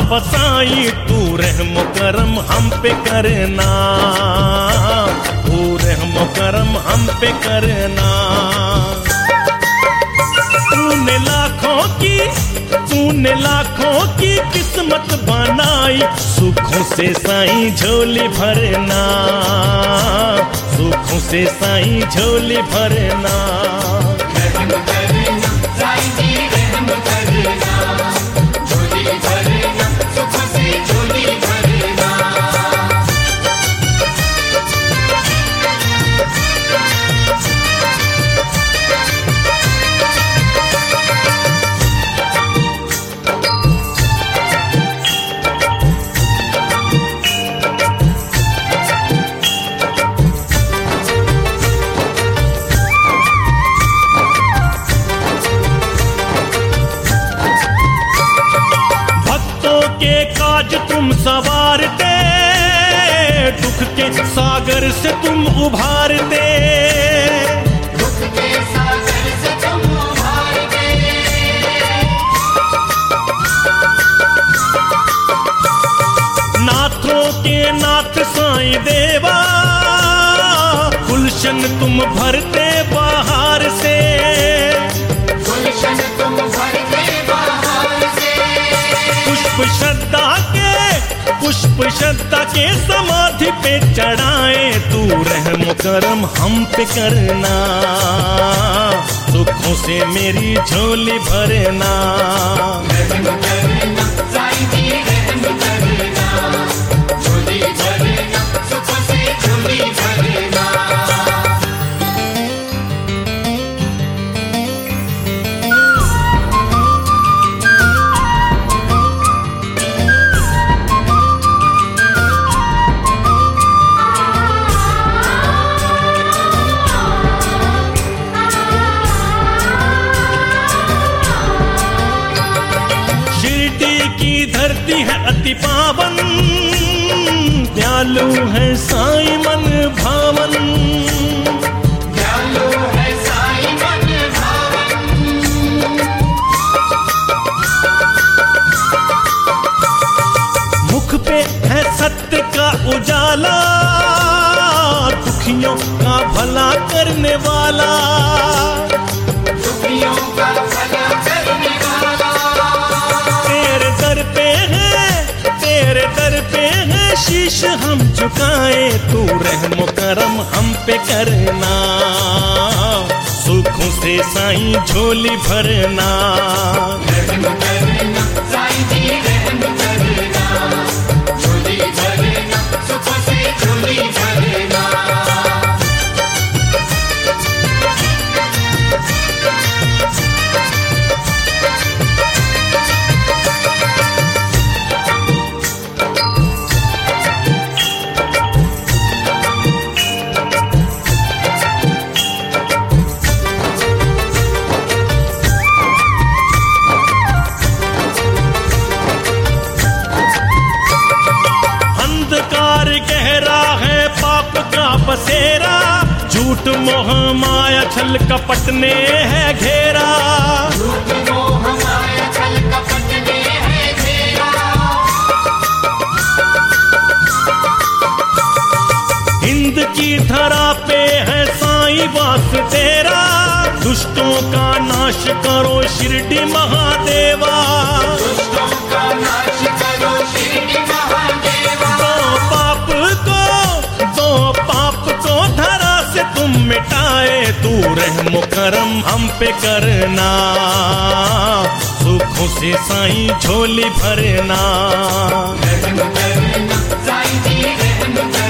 बाबा साईं तू रहम करम हम पे करना, तू रहम करम हम पे करना। तूने लाखों की किस्मत बनाई, सुखों से साईं झोली भरना, सुखों से साईं झोली भरना। रहम करना साईं जी रहम करना, झोली भरना सुखों से झोली भरना। काज तुम सवारते, दुख के सागर से तुम उभारते, दुख के सागर से तुम उभारते। नाथों के नाथ साईं देवा, गुलशन तुम भरते बाहर से, गुलशन तुम भरते बाहर से। पुष्प श्रद्धा के समाधि पे चढ़ाए, तू रहम करम हम पे करना, सुखों से मेरी झोली भरना। रहम करना साईं जी रहम करना, झोली भरना सुखों से झोली भरना। धरती है अति पावन, दयालु है साईं मन भावन, दयालु है साईं मन भावन। मुख पे है सत्य का उजाला, दुखियों का भला करने वाला, दुखियों का भला करने वाला। तेरे दर पे है शीश हम झुकाए, तू रहम करम हम पे करना, सुखों से साईं झोली भरना। रहम करना साईं जी रहम करना, झोली भरना सुखों से झोली भरना। बसेरा झूठ मोह माया छल कपट ने है घेरा, झूठ मोह माया छल कपट ने है घेरा। हिंद की धरा पे है साईं वास तेरा, दुष्टों का नाश करो शिरडी महादेवा, दुष्टों का नाश करो शिरडी महादेवा। दो पाप को धरा से तुम मिटाए, तू रहम करम हम पे करना, सुखों से साईं झोली भरना। रहम करना साईं जी रहम करना,